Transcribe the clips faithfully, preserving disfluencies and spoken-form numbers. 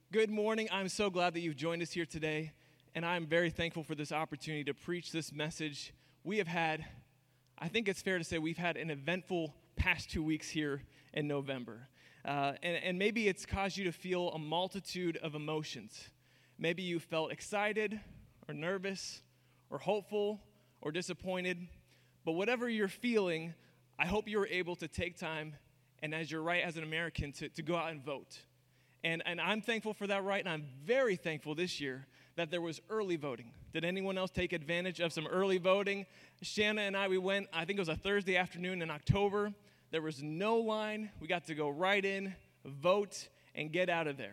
Good morning. I'm so glad that you've joined us here today, and I'm very thankful for this opportunity to preach this message. We have had, I think it's fair to say, we've had an eventful past two weeks here in November. Uh, and, and maybe it's caused you to feel a multitude of emotions. Maybe you felt excited or nervous or hopeful or disappointed. But whatever you're feeling, I hope you were able to take time, and as you're right as an American, to, to go out and vote. And, and I'm thankful for that right, and I'm very thankful this year that there was early voting. Did anyone else take advantage of some early voting? Shanna and I, we went, I think it was a Thursday afternoon in October. There was no line. We got to go right in, vote, and get out of there.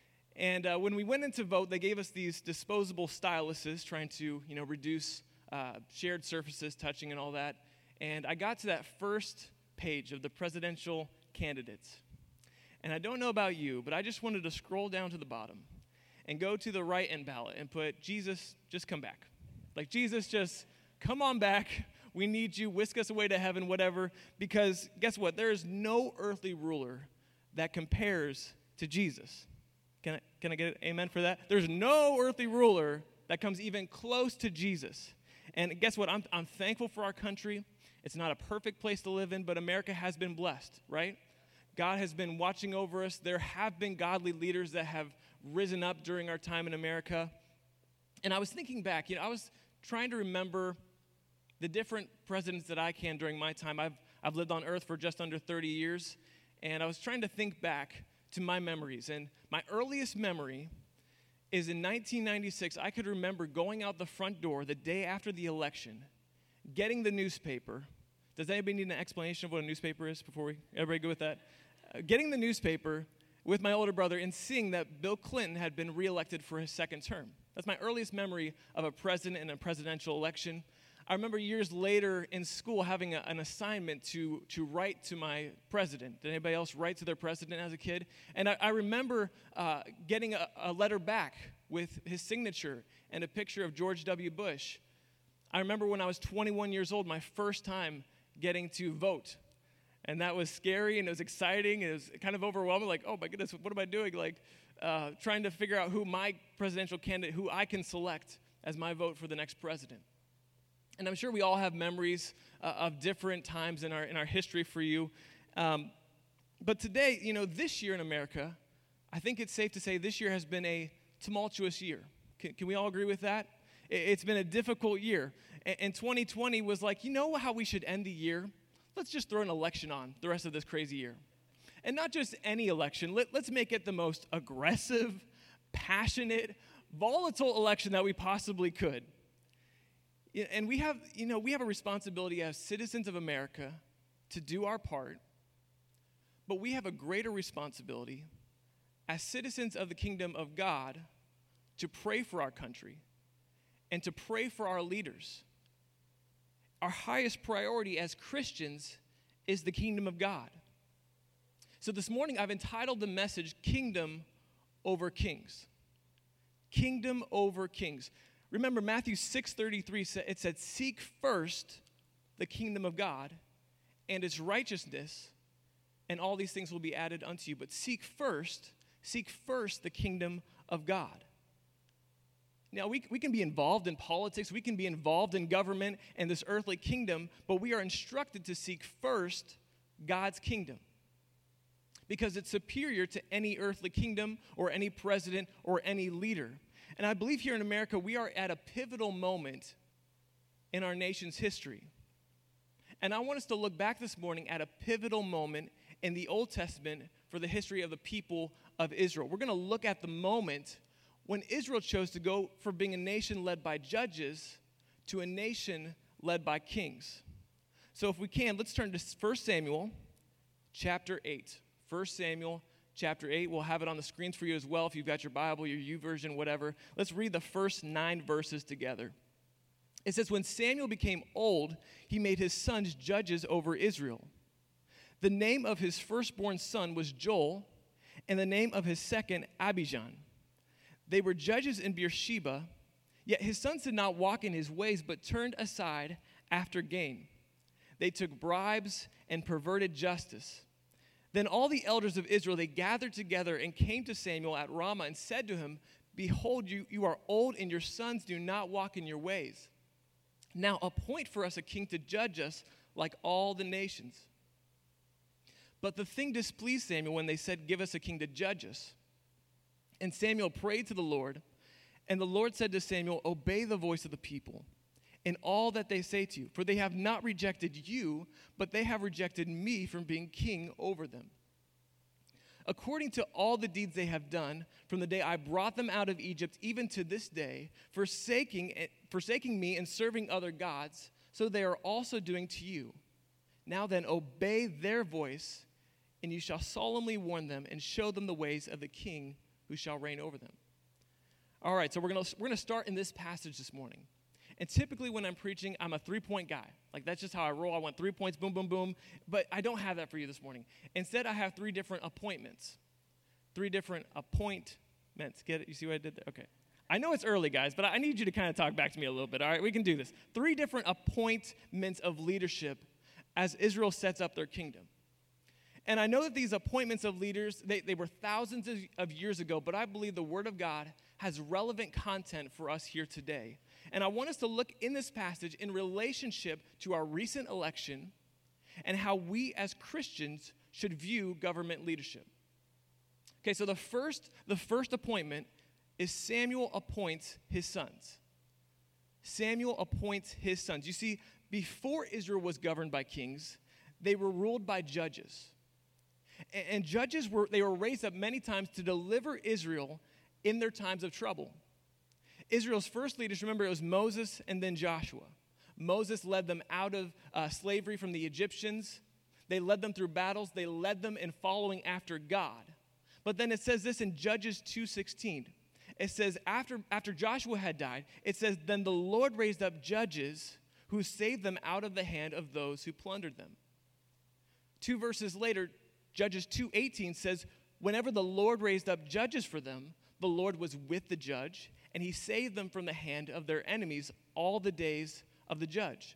And uh, when we went in to vote, they gave us these disposable styluses trying to, you know, reduce uh, shared surfaces, touching and all that. And I got to that first page of the presidential candidates. And I don't know about you, but I just wanted to scroll down to the bottom and go to the write-in ballot and put, Jesus, just come back. Like, Jesus, just come on back. We need you. Whisk us away to heaven, whatever. Because guess what? There is no earthly ruler that compares to Jesus. Can I, can I get an amen for that? There's no earthly ruler that comes even close to Jesus. And guess what? I'm, I'm thankful for our country. It's not a perfect place to live in, but America has been blessed, right? God has been watching over us. There have been godly leaders that have risen up during our time in America. And I was thinking back, you know, I was trying to remember the different presidents that I can during my time. I've, I've lived on earth for just under thirty years, and I was trying to think back to my memories. And my earliest memory is in nineteen ninety-six. I could remember going out the front door the day after the election, getting the newspaper. Does anybody need an explanation of what a newspaper is before we, everybody go with that? Uh, getting the newspaper with my older brother and seeing that Bill Clinton had been reelected for his second term. That's my earliest memory of a president and a presidential election. I remember years later in school having a, an assignment to, to write to my president. Did anybody else write to their president as a kid? And I, I remember uh, getting a, a letter back with his signature and a picture of George W. Bush. I remember when I was twenty-one years old, my first time getting to vote. And that was scary, and it was exciting, and it was kind of overwhelming, like, oh my goodness, what am I doing? Like, uh, trying to figure out who my presidential candidate, who I can select as my vote for the next president. And I'm sure we all have memories uh, of different times in our in our history for you. Um, but today, you know, this year in America, I think it's safe to say this year has been a tumultuous year. Can, can we all agree with that? It, it's been a difficult year. And, and twenty twenty was like, you know how we should end the year? Let's just throw an election on the rest of this crazy year. And not just any election. Let, let's make it the most aggressive, passionate, volatile election that we possibly could. And we have, you know, we have a responsibility as citizens of America to do our part, but we have a greater responsibility as citizens of the kingdom of God to pray for our country and to pray for our leaders. Our highest priority as Christians is the kingdom of God. So this morning I've entitled the message, Kingdom Over Kings. Kingdom over Kings. Remember Matthew six thirty-three, it said, seek first the kingdom of God and its righteousness, and all these things will be added unto you. But seek first, seek first the kingdom of God. Now, we, we can be involved in politics, we can be involved in government and this earthly kingdom, but we are instructed to seek first God's kingdom because it's superior to any earthly kingdom or any president or any leader. And I believe here in America, we are at a pivotal moment in our nation's history. And I want us to look back this morning at a pivotal moment in the Old Testament for the history of the people of Israel. We're going to look at the moment when Israel chose to go from being a nation led by judges to a nation led by kings. So if we can, let's turn to First Samuel chapter eight. First Samuel chapter eight. We'll have it on the screens for you as well if you've got your Bible, your YouVersion, whatever. Let's read the first nine verses together. It says, when Samuel became old, he made his sons judges over Israel. The name of his firstborn son was Joel, and the name of his second, Abijah. They were judges in Beersheba, yet his sons did not walk in his ways, but turned aside after gain. They took bribes and perverted justice. Then all the elders of Israel, they gathered together and came to Samuel at Ramah and said to him, Behold, you, you are old, and your sons do not walk in your ways. Now appoint for us a king to judge us like all the nations. But the thing displeased Samuel when they said, Give us a king to judge us. And Samuel prayed to the Lord, and the Lord said to Samuel, Obey the voice of the people in all that they say to you, for they have not rejected you, but they have rejected me from being king over them. According to all the deeds they have done, from the day I brought them out of Egypt, even to this day, forsaking, forsaking me and serving other gods, so they are also doing to you. Now then, obey their voice, and you shall solemnly warn them and show them the ways of the king who shall reign over them. All right, so we're going we're gonna start in this passage this morning. And typically when I'm preaching, I'm a three-point guy. Like, that's just how I roll. I want three points, boom, boom, boom. But I don't have that for you this morning. Instead, I have three different appointments. Three different appointments. Get it? You see what I did there? Okay. I know it's early, guys, but I need you to kind of talk back to me a little bit. All right, we can do this. Three different appointments of leadership as Israel sets up their kingdom. And I know that these appointments of leaders, they, they were thousands of, of years ago, but I believe the Word of God has relevant content for us here today. And I want us to look in this passage in relationship to our recent election and how we as Christians should view government leadership. Okay, so the first, the first appointment is Samuel appoints his sons. Samuel appoints his sons. You see, before Israel was governed by kings, they were ruled by judges. And, and judges were, they were raised up many times to deliver Israel in their times of trouble. Israel's first leaders, remember, it was Moses and then Joshua. Moses led them out of uh, slavery from the Egyptians. They led them through battles. They led them in following after God. But then it says this in Judges two sixteen. It says, after, after Joshua had died, it says, Then the Lord raised up judges who saved them out of the hand of those who plundered them. Two verses later, Judges two eighteen says, Whenever the Lord raised up judges for them, the Lord was with the judge, and he saved them from the hand of their enemies all the days of the judge.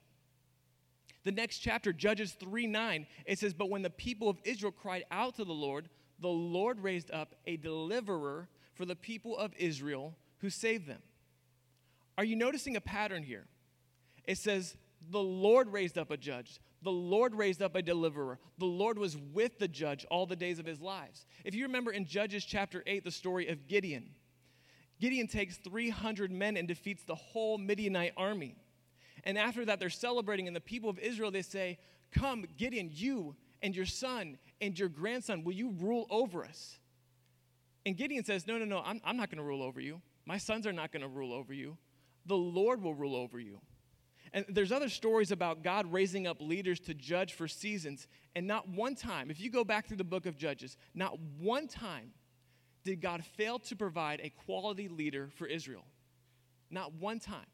The next chapter, Judges three nine, it says, But when the people of Israel cried out to the Lord, the Lord raised up a deliverer for the people of Israel who saved them. Are you noticing a pattern here? It says, the Lord raised up a judge. The Lord raised up a deliverer. The Lord was with the judge all the days of his lives. If you remember in Judges chapter eight, the story of Gideon, Gideon takes three hundred men and defeats the whole Midianite army. And after that, they're celebrating, and the people of Israel, they say, Come, Gideon, you and your son and your grandson, will you rule over us? And Gideon says, No, no, no, I'm, I'm not going to rule over you. My sons are not going to rule over you. The Lord will rule over you. And there's other stories about God raising up leaders to judge for seasons. And not one time, if you go back through the book of Judges, not one time did God fail to provide a quality leader for Israel. Not one time.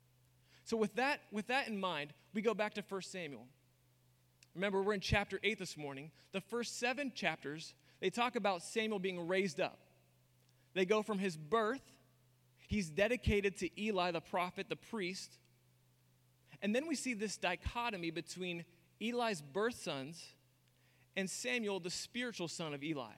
So with that, with that in mind, we go back to First Samuel. Remember, we're in chapter eight this morning. The first seven chapters, they talk about Samuel being raised up. They go from his birth, he's dedicated to Eli, the prophet, the priest. And then we see this dichotomy between Eli's birth sons and Samuel, the spiritual son of Eli.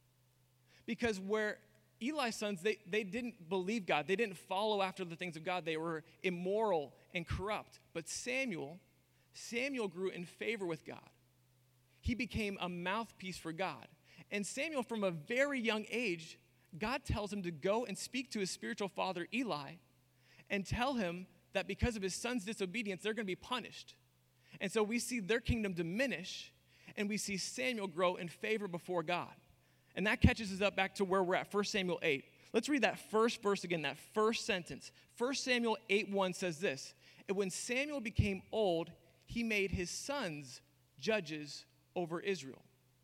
Because where Eli's sons, they, they didn't believe God. They didn't follow after the things of God. They were immoral and corrupt. But Samuel, Samuel grew in favor with God. He became a mouthpiece for God. And Samuel, from a very young age, God tells him to go and speak to his spiritual father, Eli, and tell him that because of his son's disobedience, they're going to be punished. And so we see their kingdom diminish, and we see Samuel grow in favor before God. And that catches us up back to where we're at, First Samuel eight. Let's read that first verse again, that first sentence. First Samuel eight one says this, And when Samuel became old, he made his sons judges over Israel.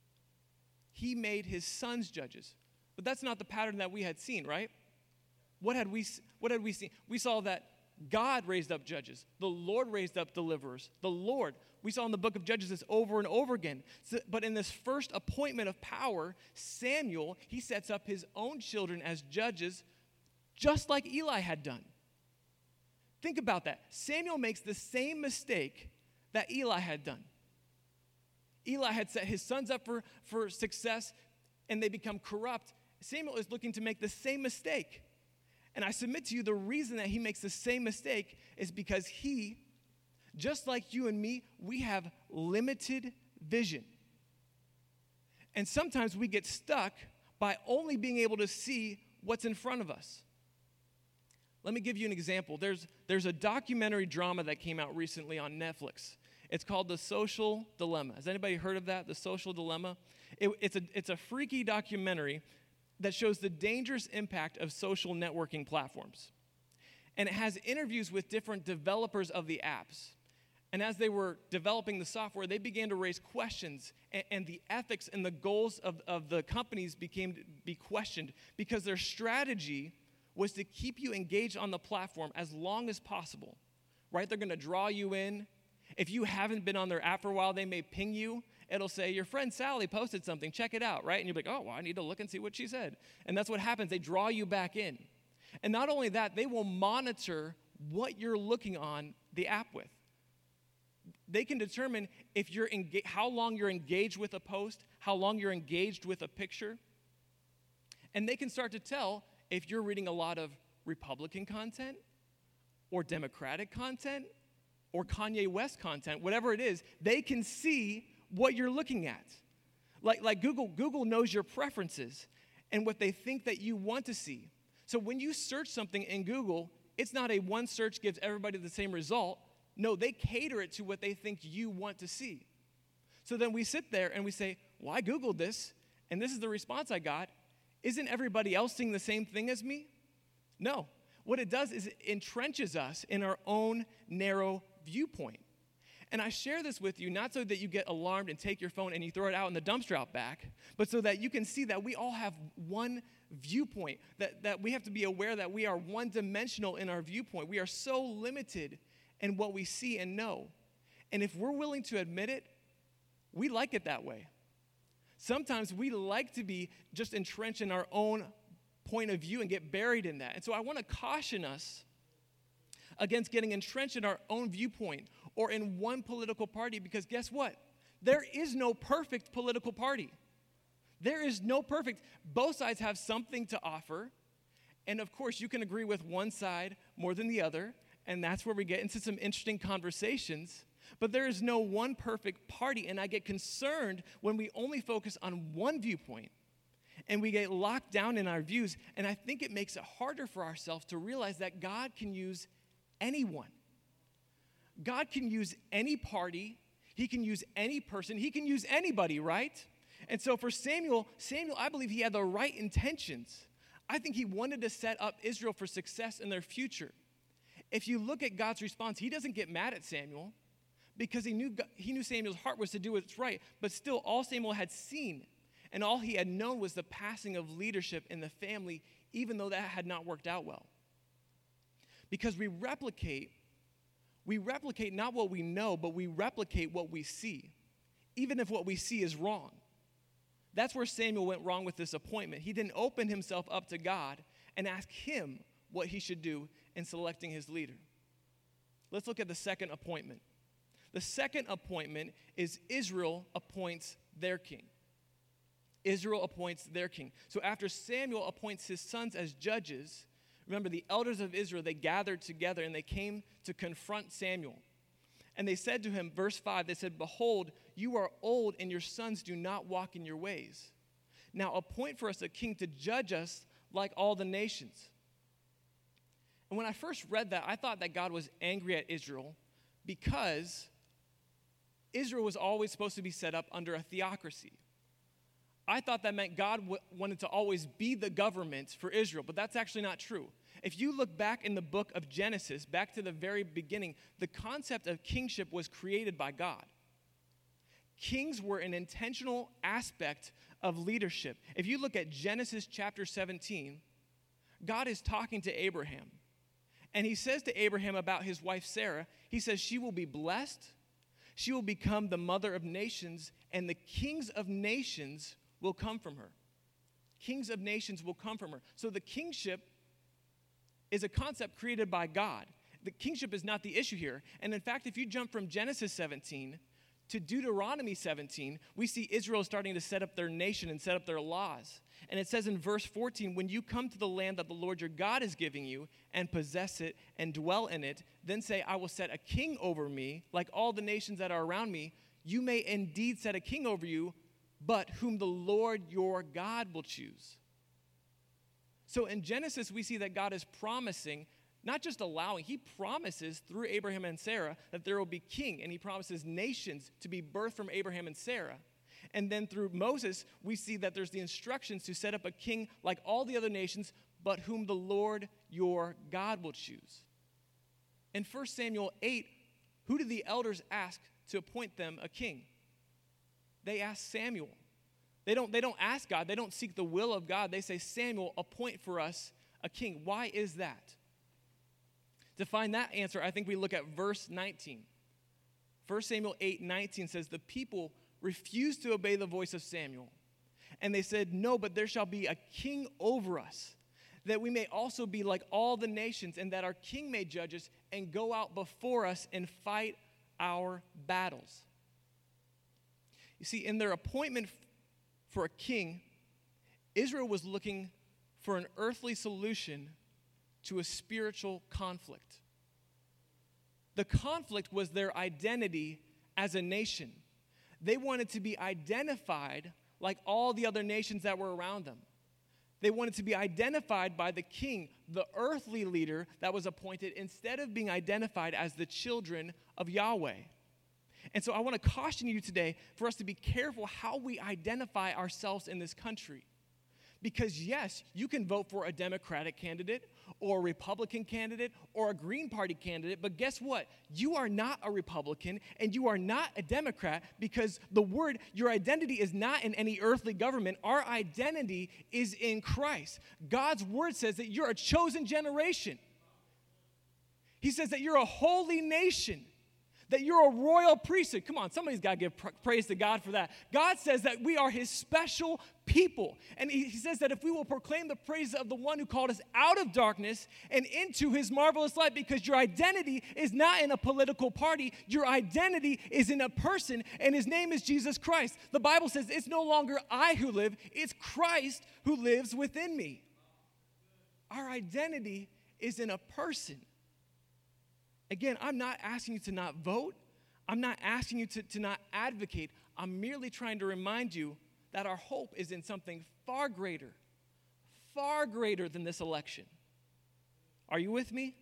He made his sons judges. But that's not the pattern that we had seen, right? What had we, what had we seen? We saw that God raised up judges. The Lord raised up deliverers. The Lord. We saw in the book of Judges this over and over again. So, but in this first appointment of power, Samuel, he sets up his own children as judges, just like Eli had done. Think about that. Samuel makes the same mistake that Eli had done. Eli had set his sons up for, for success, and they become corrupt. Samuel is looking to make the same mistake. And I submit to you, the reason that he makes the same mistake is because he, just like you and me, we have limited vision. And sometimes we get stuck by only being able to see what's in front of us. Let me give you an example. There's, there's a documentary drama that came out recently on Netflix. It's called The Social Dilemma. Has anybody heard of that, The Social Dilemma? It, it's, a, it's a freaky documentary that shows the dangerous impact of social networking platforms. And it has interviews with different developers of the apps. And as they were developing the software, they began to raise questions, and, and the ethics and the goals of, of the companies became to be questioned because their strategy was to keep you engaged on the platform as long as possible, right? They're going to draw you in. If you haven't been on their app for a while, they may ping you. It'll say, your friend Sally posted something, check it out, right? And you're like, oh, well, I need to look and see what she said. And that's what happens. They draw you back in. And not only that, they will monitor what you're looking on the app with. They can determine if you're enga- how long you're engaged with a post, how long you're engaged with a picture. And they can start to tell if you're reading a lot of Republican content or Democratic content or Kanye West content, whatever it is, they can see what you're looking at. Like, like Google, Google knows your preferences and what they think that you want to see. So when you search something in Google, it's not a one search gives everybody the same result. No, they cater it to what they think you want to see. So then we sit there and we say, well, I Googled this, and this is the response I got. Isn't everybody else seeing the same thing as me? No. What it does is it entrenches us in our own narrow viewpoint. And I share this with you not so that you get alarmed and take your phone and you throw it out in the dumpster out back, but so that you can see that we all have one viewpoint, that, that we have to be aware that we are one-dimensional in our viewpoint. We are so limited in what we see and know. And if we're willing to admit it, we like it that way. Sometimes we like to be just entrenched in our own point of view and get buried in that. And so I want to caution us against getting entrenched in our own viewpoint or in one political party, because guess what? There is no perfect political party. There is no perfect. Both sides have something to offer. And of course, you can agree with one side more than the other, and that's where we get into some interesting conversations. But there is no one perfect party, and I get concerned when we only focus on one viewpoint and we get locked down in our views, and I think it makes it harder for ourselves to realize that God can use anyone. God can use any party. He can use any person. He can use anybody, right? And so for Samuel, Samuel, I believe he had the right intentions. I think he wanted to set up Israel for success in their future. If you look at God's response, he doesn't get mad at Samuel because he knew, he knew Samuel's heart was to do what's right, but still all Samuel had seen and all he had known was the passing of leadership in the family, even though that had not worked out well. Because we replicate, we replicate not what we know, but we replicate what we see, even if what we see is wrong. That's where Samuel went wrong with this appointment. He didn't open himself up to God and ask him what he should do in selecting his leader. Let's look at the second appointment. The second appointment is Israel appoints their king. Israel appoints their king. So after Samuel appoints his sons as judges, remember the elders of Israel, they gathered together and they came to confront Samuel. And they said to him, verse five, they said, behold, you are old and your sons do not walk in your ways. Now appoint for us a king to judge us like all the nations. And when I first read that, I thought that God was angry at Israel because Israel was always supposed to be set up under a theocracy. I thought that meant God w- wanted to always be the government for Israel, but that's actually not true. If you look back in the book of Genesis, back to the very beginning, the concept of kingship was created by God. Kings were an intentional aspect of leadership. If you look at Genesis chapter seventeen, God is talking to Abraham. And he says to Abraham about his wife Sarah, he says, she will be blessed, she will become the mother of nations, and the kings of nations will come from her. Kings of nations will come from her. So the kingship is a concept created by God. The kingship is not the issue here. And in fact, if you jump from Genesis seventeen to Deuteronomy seventeen, we see Israel starting to set up their nation and set up their laws. And it says in verse fourteen, when you come to the land that the Lord your God is giving you and possess it and dwell in it, then say, I will set a king over me, like all the nations that are around me. You may indeed set a king over you, but whom the Lord your God will choose. So in Genesis, we see that God is promising, not just allowing, he promises through Abraham and Sarah that there will be king, and he promises nations to be birthed from Abraham and Sarah. And then through Moses, we see that there's the instructions to set up a king like all the other nations, but whom the Lord your God will choose. In First Samuel eight, who did the elders ask to appoint them a king? They asked Samuel. They don't, they don't ask God. They don't seek the will of God. They say, Samuel, appoint for us a king. Why is that? To find that answer, I think we look at verse nineteen. First Samuel eight nineteen says, the people refused to obey the voice of Samuel. And they said, no, but there shall be a king over us, that we may also be like all the nations, and that our king may judge us and go out before us and fight our battles. You see, in their appointment for a king, Israel was looking for an earthly solution to a spiritual conflict. The conflict was their identity as a nation. They wanted to be identified like all the other nations that were around them. They wanted to be identified by the king, the earthly leader that was appointed, instead of being identified as the children of Yahweh. And so I want to caution you today for us to be careful how we identify ourselves in this country. Because yes, you can vote for a Democratic candidate or a Republican candidate or a Green Party candidate, but guess what? You are not a Republican and you are not a Democrat, because the word, your identity is not in any earthly government. Our identity is in Christ. God's word says that you're a chosen generation. He says that you're a holy nation, that you're a royal priesthood. Come on, somebody's got to give pr- praise to God for that. God says that we are his special people. And he, he says that if we will proclaim the praise of the one who called us out of darkness and into his marvelous light, because your identity is not in a political party, your identity is in a person, and his name is Jesus Christ. The Bible says it's no longer I who live, it's Christ who lives within me. Our identity is in a person. Again, I'm not asking you to not vote. I'm not asking you to, to not advocate. I'm merely trying to remind you that our hope is in something far greater, far greater than this election. Are you with me?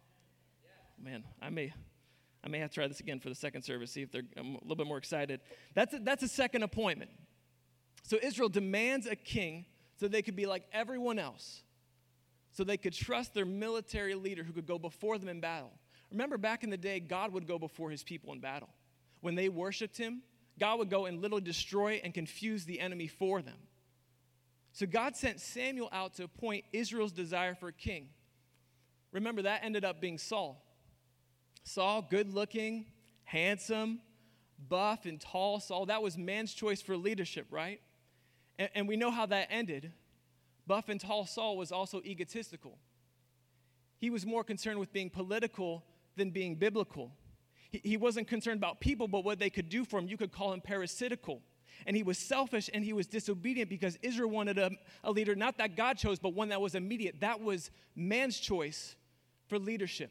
Man, I may, I may have to try this again for the second service, see if they're I'm a little bit more excited. That's a, that's a second appointment. So Israel demands a king so they could be like everyone else, so they could trust their military leader who could go before them in battle. Remember, back in the day, God would go before his people in battle. When they worshiped him, God would go and literally destroy and confuse the enemy for them. So God sent Samuel out to appoint Israel's desire for a king. Remember, that ended up being Saul. Saul, good-looking, handsome, buff, and tall Saul. That was man's choice for leadership, right? And, and we know how that ended. Buff and tall Saul was also egotistical. He was more concerned with being political than being biblical. He, he wasn't concerned about people, but what they could do for him. You could call him parasitical. And he was selfish and he was disobedient, because Israel wanted a, a leader, not that God chose, but one that was immediate. That was man's choice for leadership.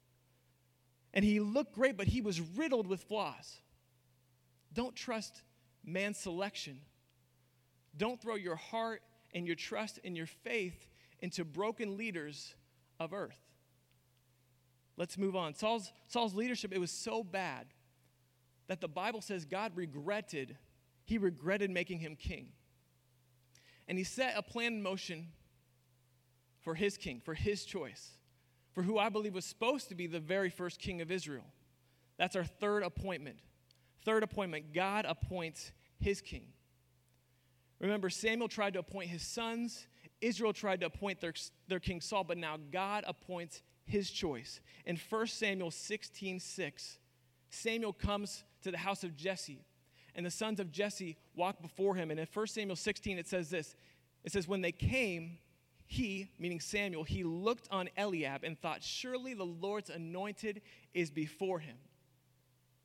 And he looked great, but he was riddled with flaws. Don't trust man's selection. Don't throw your heart and your trust and your faith into broken leaders of earth. Let's move on. Saul's, Saul's leadership, it was so bad that the Bible says God regretted, he regretted making him king. And he set a plan in motion for his king, for his choice, for who I believe was supposed to be the very first king of Israel. That's our third appointment. Third appointment, God appoints his king. Remember, Samuel tried to appoint his sons. Israel tried to appoint their, their king Saul, but now God appoints his choice. In First Samuel sixteen six, Samuel comes to the house of Jesse, and the sons of Jesse walk before him. And in First Samuel sixteen, it says this. It says, when they came, he, meaning Samuel, he looked on Eliab and thought, surely the Lord's anointed is before him.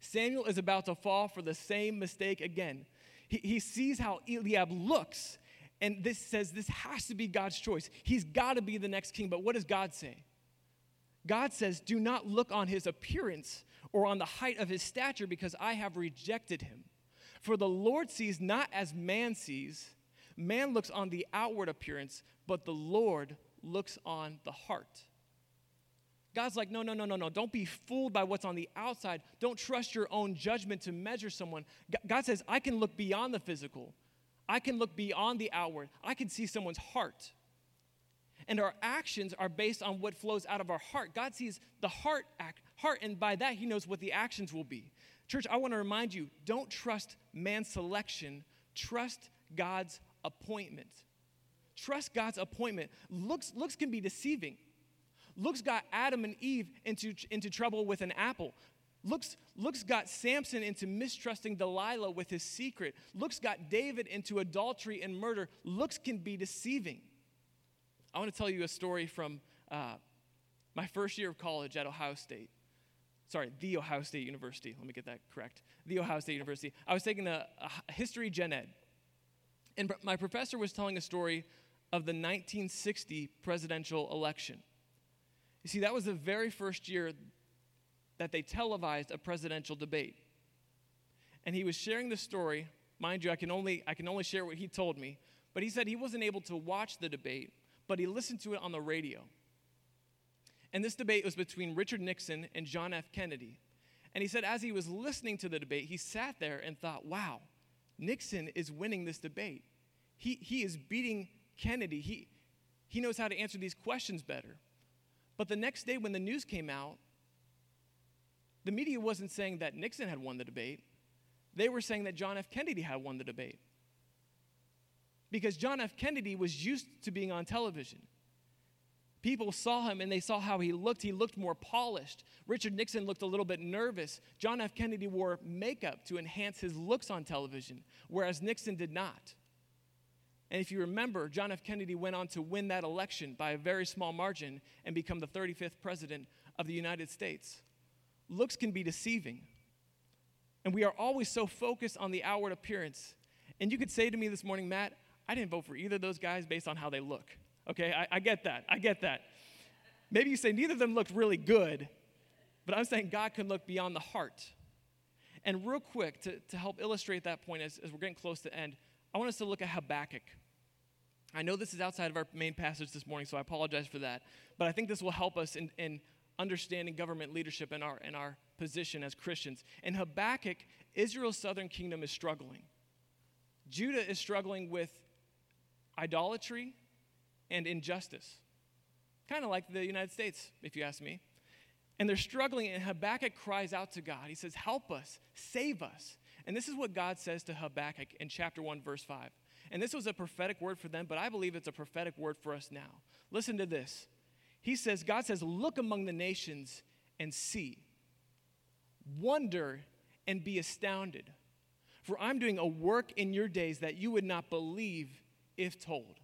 Samuel is about to fall for the same mistake again. He, he sees how Eliab looks, and this says this has to be God's choice. He's got to be the next king. But what does God say? God says, do not look on his appearance or on the height of his stature, because I have rejected him. For the Lord sees not as man sees. Man looks on the outward appearance, but the Lord looks on the heart. God's like, no, no, no, no, no. Don't be fooled by what's on the outside. Don't trust your own judgment to measure someone. God says, I can look beyond the physical. I can look beyond the outward. I can see someone's heart. And our actions are based on what flows out of our heart. God sees the heart, act, heart, and by that, he knows what the actions will be. Church, I want to remind you, don't trust man's selection. Trust God's appointment. Trust God's appointment. Looks, looks can be deceiving. Looks got Adam and Eve into, into trouble with an apple. Looks, looks got Samson into mistrusting Delilah with his secret. Looks got David into adultery and murder. Looks can be deceiving. I want to tell you a story from uh, my first year of college at Ohio State. Sorry, the Ohio State University. Let me get that correct. The Ohio State University. I was taking a, a history gen ed. And my professor was telling a story of the nineteen sixty presidential election. You see, that was the very first year that they televised a presidential debate. And he was sharing the story. Mind you, I can only I can only share what he told me. But he said he wasn't able to watch the debate, but he listened to it on the radio. And this debate was between Richard Nixon and John F. Kennedy. And he said as he was listening to the debate, he sat there and thought, wow, Nixon is winning this debate. He, he is beating Kennedy. He, he knows how to answer these questions better. But the next day when the news came out, the media wasn't saying that Nixon had won the debate. They were saying that John F. Kennedy had won the debate. Because John F. Kennedy was used to being on television. People saw him and they saw how he looked. He looked more polished. Richard Nixon looked a little bit nervous. John F. Kennedy wore makeup to enhance his looks on television, whereas Nixon did not. And if you remember, John F. Kennedy went on to win that election by a very small margin and become the thirty-fifth president of the United States. Looks can be deceiving. And we are always so focused on the outward appearance. And you could say to me this morning, Matt, I didn't vote for either of those guys based on how they look. Okay, I, I get that. I get that. Maybe you say neither of them looked really good, but I'm saying God can look beyond the heart. And real quick, to, to help illustrate that point as, as we're getting close to the end, I want us to look at Habakkuk. I know this is outside of our main passage this morning, so I apologize for that. But I think this will help us in, in understanding government leadership and our, and our position as Christians. In Habakkuk, Israel's southern kingdom is struggling. Judah is struggling with idolatry and injustice. Kind of like the United States, if you ask me. And they're struggling, and Habakkuk cries out to God. He says, help us, save us. And this is what God says to Habakkuk in chapter one, verse five. And this was a prophetic word for them, but I believe it's a prophetic word for us now. Listen to this. He says, God says, look among the nations and see. Wonder and be astounded. For I'm doing a work in your days that you would not believe if told.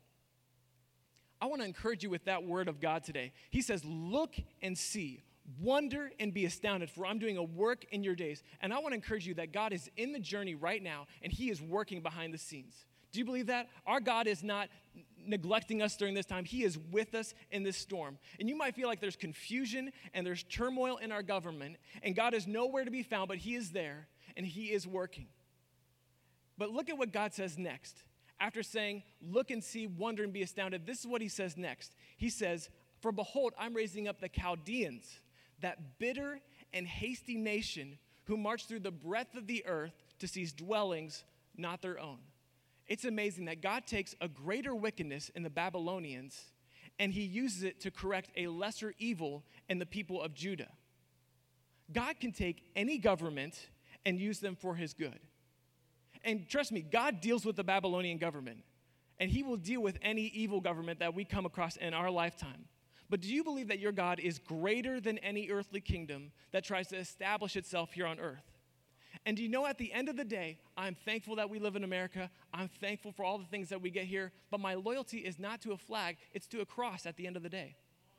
I want to encourage you with that word of God today. He says, look and see. Wonder and be astounded, for I'm doing a work in your days. And I want to encourage you that God is in the journey right now, and he is working behind the scenes. Do you believe that? Our God is not neglecting us during this time. He is with us in this storm. And you might feel like there's confusion and there's turmoil in our government, and God is nowhere to be found, but he is there, and he is working. But look at what God says next. After saying, look and see, wonder and be astounded, this is what he says next. He says, for behold, I'm raising up the Chaldeans, that bitter and hasty nation who march through the breadth of the earth to seize dwellings not their own. It's amazing that God takes a greater wickedness in the Babylonians and he uses it to correct a lesser evil in the people of Judah. God can take any government and use them for his good. And trust me, God deals with the Babylonian government, and he will deal with any evil government that we come across in our lifetime. But do you believe that your God is greater than any earthly kingdom that tries to establish itself here on earth? And do you know, at the end of the day, I'm thankful that we live in America. I'm thankful for all the things that we get here. But my loyalty is not to a flag. It's to a cross at the end of the day.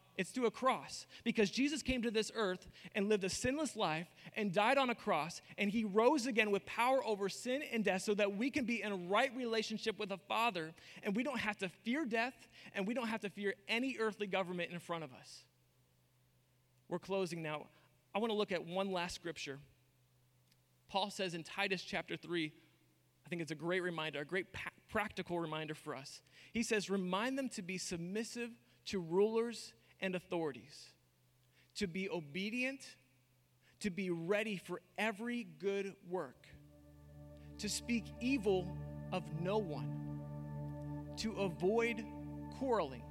It's through a cross, because Jesus came to this earth and lived a sinless life and died on a cross, and he rose again with power over sin and death so that we can be in a right relationship with the Father, and we don't have to fear death, and we don't have to fear any earthly government in front of us. We're closing now. I want to look at one last scripture. Paul says in Titus chapter three, I think it's a great reminder, a great pa- practical reminder for us. He says, remind them to be submissive to rulers and authorities, to be obedient, to be ready for every good work, to speak evil of no one, to avoid quarreling,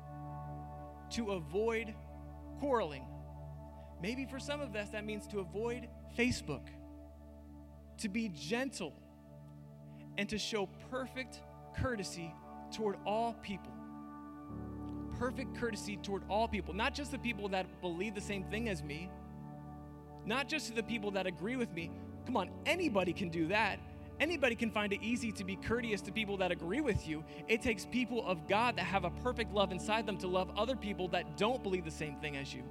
to avoid quarreling. Maybe for some of us that means to avoid Facebook, to be gentle, and to show perfect courtesy toward all people. Perfect courtesy toward all people, not just the people that believe the same thing as me, not just the people that agree with me. Come on, anybody can do that. Anybody can find it easy to be courteous to people that agree with you. It takes people of God that have a perfect love inside them to love other people that don't believe the same thing as you.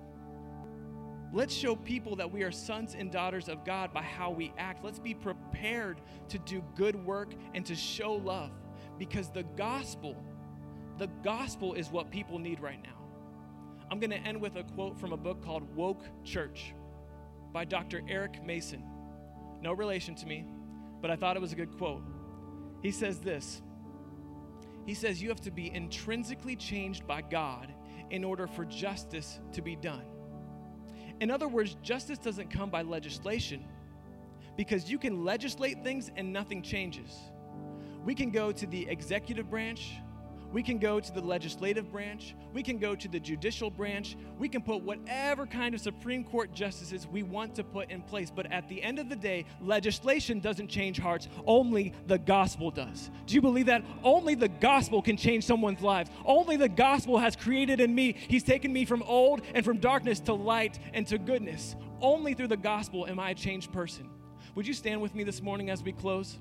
Let's show people that we are sons and daughters of God by how we act. Let's be prepared to do good work and to show love, because the gospel The gospel is what people need right now. I'm going to end with a quote from a book called Woke Church by Doctor Eric Mason. No relation to me, but I thought it was a good quote. He says this. He says, you have to be intrinsically changed by God in order for justice to be done. In other words, justice doesn't come by legislation, because you can legislate things and nothing changes. We can go to the executive branch, we can go to the legislative branch, we can go to the judicial branch, we can put whatever kind of Supreme Court justices we want to put in place, but at the end of the day, legislation doesn't change hearts, only the gospel does. Do you believe that? Only the gospel can change someone's lives. Only the gospel has created in me. He's taken me from old and from darkness to light and to goodness. Only through the gospel am I a changed person. Would you stand with me this morning as we close?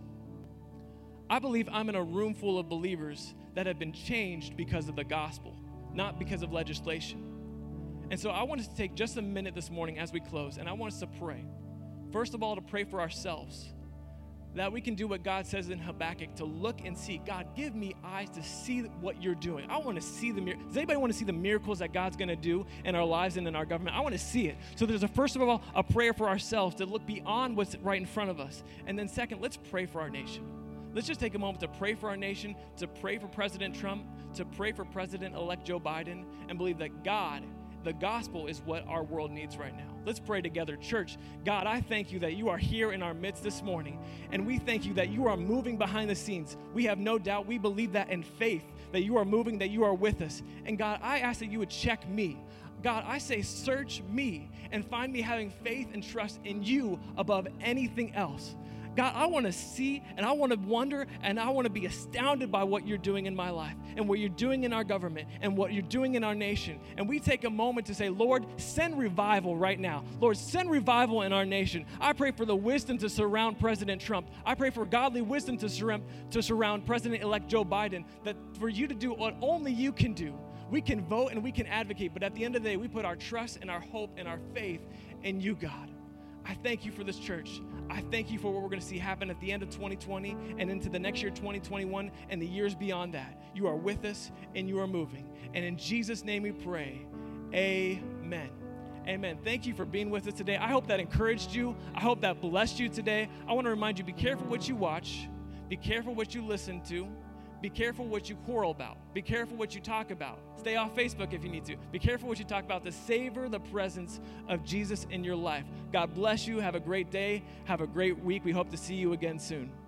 I believe I'm in a room full of believers that have been changed because of the gospel, not because of legislation. And so I want us to take just a minute this morning as we close, and I want us to pray. First of all, to pray for ourselves, that we can do what God says in Habakkuk, to look and see. God, give me eyes to see what you're doing. I want to see the miracles. Does anybody want to see the miracles that God's going to do in our lives and in our government? I want to see it. So there's a first of all, a prayer for ourselves to look beyond what's right in front of us. And then second, let's pray for our nation. Let's just take a moment to pray for our nation, to pray for President Trump, to pray for President-elect Joe Biden, and believe that God, the gospel, is what our world needs right now. Let's pray together. Church, God, I thank you that you are here in our midst this morning, and we thank you that you are moving behind the scenes. We have no doubt, we believe that in faith, that you are moving, that you are with us. And God, I ask that you would check me. God, I say search me and find me having faith and trust in you above anything else. God, I want to see and I want to wonder and I want to be astounded by what you're doing in my life and what you're doing in our government and what you're doing in our nation. And we take a moment to say, Lord, send revival right now. Lord, send revival in our nation. I pray for the wisdom to surround President Trump. I pray for godly wisdom to surround, to surround President-elect Joe Biden, that for you to do what only you can do. We can vote and we can advocate, but at the end of the day, we put our trust and our hope and our faith in you, God. I thank you for this church. I thank you for what we're going to see happen at the end of twenty twenty and into the next year, twenty twenty-one, and the years beyond that. You are with us and you are moving. And in Jesus' name we pray, amen. Amen. Thank you for being with us today. I hope that encouraged you. I hope that blessed you today. I want to remind you, be careful what you watch. Be careful what you listen to. Be careful what you quarrel about. Be careful what you talk about. Stay off Facebook if you need to. Be careful what you talk about to savor the presence of Jesus in your life. God bless you. Have a great day. Have a great week. We hope to see you again soon.